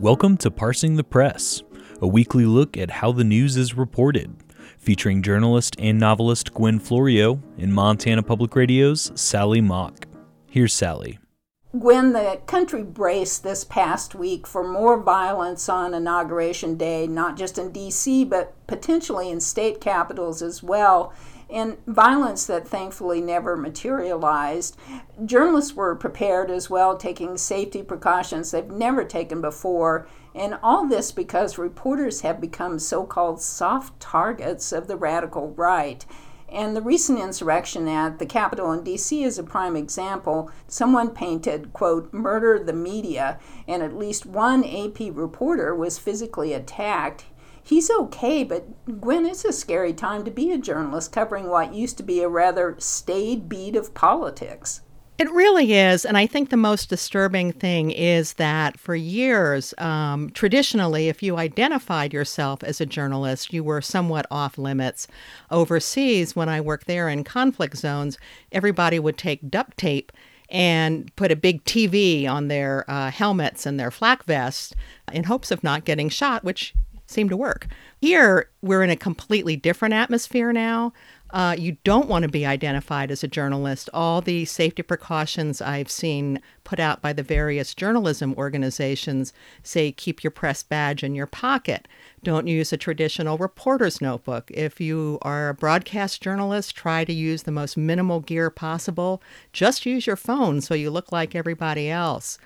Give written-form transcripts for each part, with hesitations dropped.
Welcome to Parsing the Press, a weekly look at how the news is reported, featuring journalist and novelist Gwen Florio and Montana Public Radio's Sally Mock. Here's Sally. Gwen, the country braced this past week for more violence on Inauguration Day, not just in D.C., but potentially in state capitals as well, and violence that thankfully never materialized. Journalists were prepared as well, taking safety precautions they've never taken before, and all this because reporters have become so-called soft targets of the radical right. And the recent insurrection at the Capitol in D.C. is a prime example. Someone painted, quote, "murder the media," and at least one AP reporter was physically attacked. He's okay, but Gwen, it's a scary time to be a journalist covering what used to be a rather staid beat of politics. It really is, and I think the most disturbing thing is that for years, traditionally, if you identified yourself as a journalist, you were somewhat off limits. Overseas, when I worked there in conflict zones, everybody would take duct tape and put a big TV on their helmets and their flak vests in hopes of not getting shot, which seemed to work. Here, we're in a completely different atmosphere now. You don't want to be identified as a journalist. All the safety precautions I've seen put out by the various journalism organizations say keep your press badge in your pocket. Don't use a traditional reporter's notebook. If you are a broadcast journalist, try to use the most minimal gear possible. Just use your phone so you look like everybody else.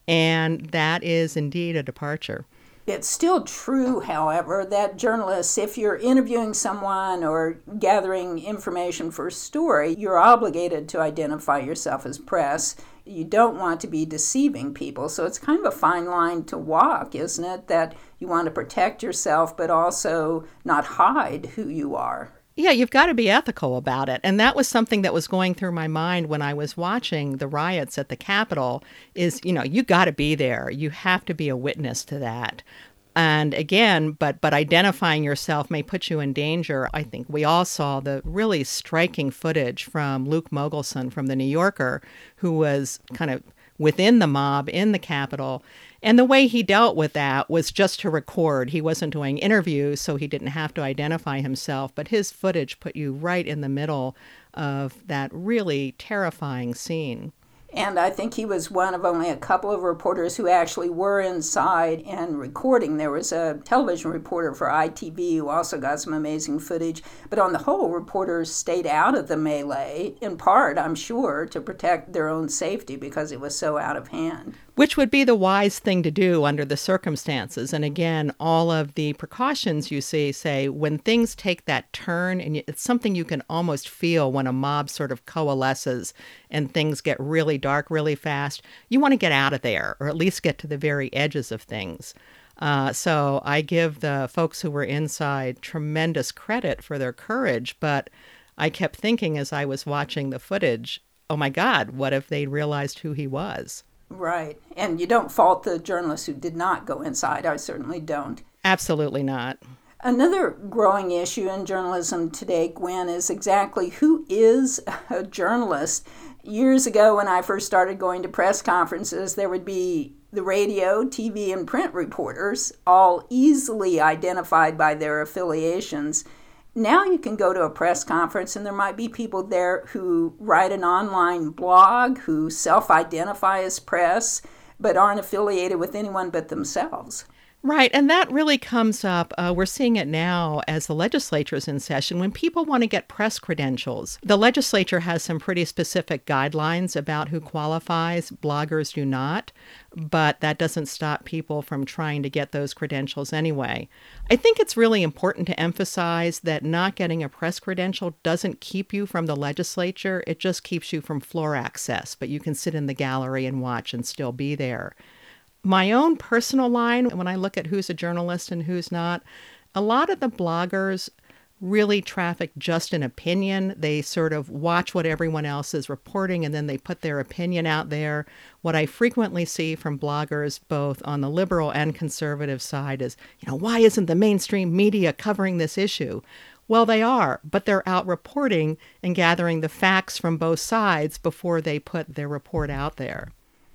And that is indeed a departure. It's still true, however, that journalists, if you're interviewing someone or gathering information for a story, you're obligated to identify yourself as press. You don't want to be deceiving people. So it's kind of a fine line to walk, isn't it? That you want to protect yourself, but also not hide who you are. Yeah, you've got to be ethical about it. And that was something that was going through my mind when I was watching the riots at the Capitol is, you got to be there. You have to be a witness to that. And again, but identifying yourself may put you in danger. I think we all saw the really striking footage from Luke Mogelson from The New Yorker, who was kind of within the mob in the Capitol. And the way he dealt with that was just to record. He wasn't doing interviews, so he didn't have to identify himself. But his footage put you right in the middle of that really terrifying scene. And I think he was one of only a couple of reporters who actually were inside and recording. There was a television reporter for ITV who also got some amazing footage. But on the whole, reporters stayed out of the melee, in part, I'm sure, to protect their own safety because it was so out of hand. Which would be the wise thing to do under the circumstances. And again, all of the precautions you see say when things take that turn, and it's something you can almost feel when a mob sort of coalesces and things get really dark really fast, you want to get out of there or at least get to the very edges of things. So I give the folks who were inside tremendous credit for their courage, but I kept thinking as I was watching the footage, oh my God, what if they realized who he was? Right. And you don't fault the journalists who did not go inside. I certainly don't. Absolutely not. Another growing issue in journalism today, Gwen, is exactly who is a journalist. Years ago, when I first started going to press conferences, there would be the radio, TV, and print reporters, all easily identified by their affiliations. Now you can go to a press conference and there might be people there who write an online blog, who self-identify as press, but aren't affiliated with anyone but themselves. Right, and that really comes up, we're seeing it now as the legislature is in session, when people want to get press credentials. The legislature has some pretty specific guidelines about who qualifies, bloggers do not, but that doesn't stop people from trying to get those credentials anyway. I think it's really important to emphasize that not getting a press credential doesn't keep you from the legislature, it just keeps you from floor access, but you can sit in the gallery and watch and still be there. My own personal line, when I look at who's a journalist and who's not, a lot of the bloggers really traffic just an opinion. They sort of watch what everyone else is reporting and then they put their opinion out there. What I frequently see from bloggers, both on the liberal and conservative side, is, why isn't the mainstream media covering this issue? Well, they are, but they're out reporting and gathering the facts from both sides before they put their report out there.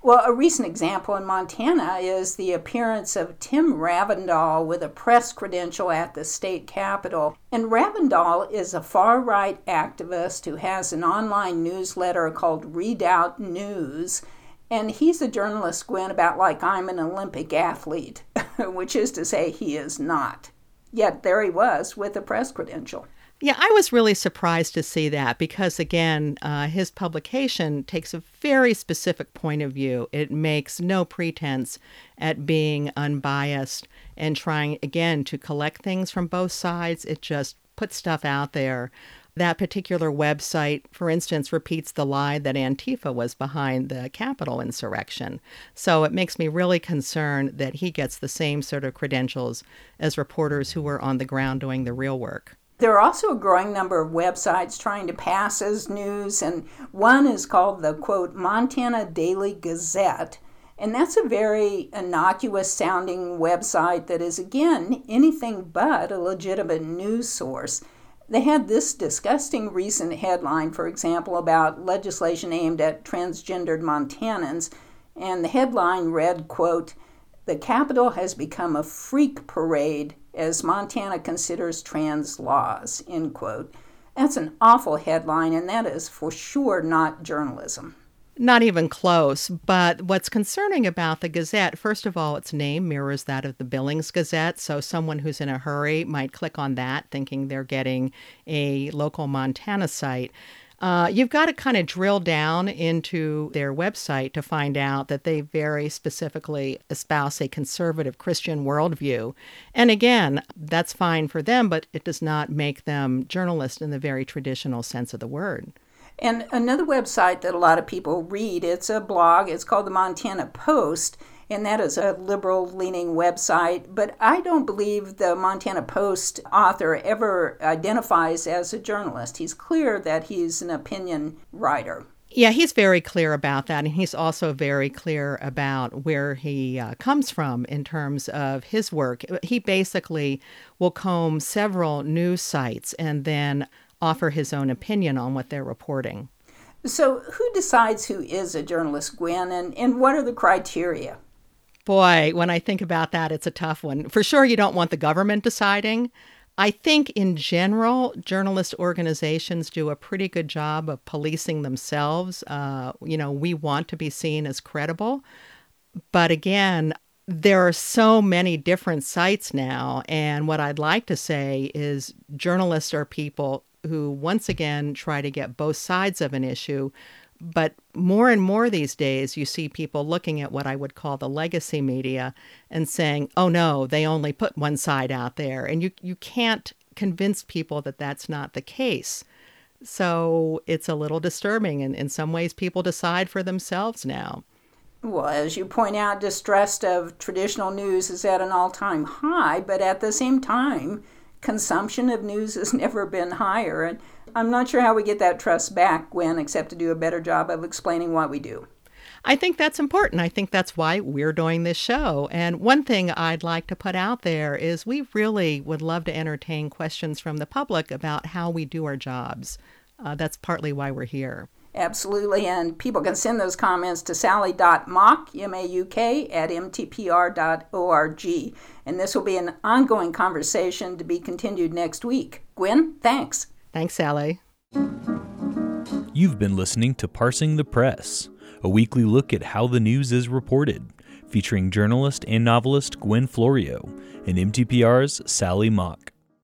Well, a recent example in Montana is the appearance of Tim Ravndal with a press credential at the state capitol. And Ravndal is a far-right activist who has an online newsletter called Redoubt News. And he's a journalist, Gwen, about like I'm an Olympic athlete, which is to say he is not. Yet there he was with a press credential. Yeah, I was really surprised to see that because, again, his publication takes a very specific point of view. It makes no pretense at being unbiased and trying, again, to collect things from both sides. It just puts stuff out there. That particular website, for instance, repeats the lie that Antifa was behind the Capitol insurrection. So it makes me really concerned that he gets the same sort of credentials as reporters who were on the ground doing the real work. There are also a growing number of websites trying to pass as news, and one is called the, quote, Montana Daily Gazette. And that's a very innocuous-sounding website that is, again, anything but a legitimate news source. They had this disgusting recent headline, for example, about legislation aimed at transgendered Montanans, and the headline read, quote, "The Capitol has become a freak parade as Montana considers trans laws," end quote. That's an awful headline, and that is for sure not journalism. Not even close. But what's concerning about the Gazette, first of all, its name mirrors that of the Billings Gazette. So someone who's in a hurry might click on that thinking they're getting a local Montana site. You've got to kind of drill down into their website to find out that they very specifically espouse a conservative Christian worldview. And again, that's fine for them, but it does not make them journalists in the very traditional sense of the word. And another website that a lot of people read, it's a blog, it's called the Montana Post, and that is a liberal-leaning website. But I don't believe the Montana Post author ever identifies as a journalist. He's clear that he's an opinion writer. Yeah, he's very clear about that, and he's also very clear about where he comes from in terms of his work. He basically will comb several news sites and then offer his own opinion on what they're reporting. So who decides who is a journalist, Gwen, and what are the criteria? Boy, when I think about that, it's a tough one. For sure, you don't want the government deciding. I think in general, journalist organizations do a pretty good job of policing themselves. We want to be seen as credible. But again, there are so many different sites now. And what I'd like to say is journalists are people who, once again, try to get both sides of an issue. But more and more these days, you see people looking at what I would call the legacy media and saying, oh, no, they only put one side out there. And you can't convince people that that's not the case. So it's a little disturbing. And in some ways, people decide for themselves now. Well, as you point out, distrust of traditional news is at an all-time high, but at the same time, consumption of news has never been higher. And I'm not sure how we get that trust back, Gwen, except to do a better job of explaining what we do. I think that's important. I think that's why we're doing this show. And one thing I'd like to put out there is we really would love to entertain questions from the public about how we do our jobs. That's partly why we're here. Absolutely, and people can send those comments to sally.mauk, M-A-U-K, at mtpr.org. And this will be an ongoing conversation to be continued next week. Gwen, thanks. Thanks, Sally. You've been listening to Parsing the Press, a weekly look at how the news is reported, featuring journalist and novelist Gwen Florio and MTPR's Sally Mauk.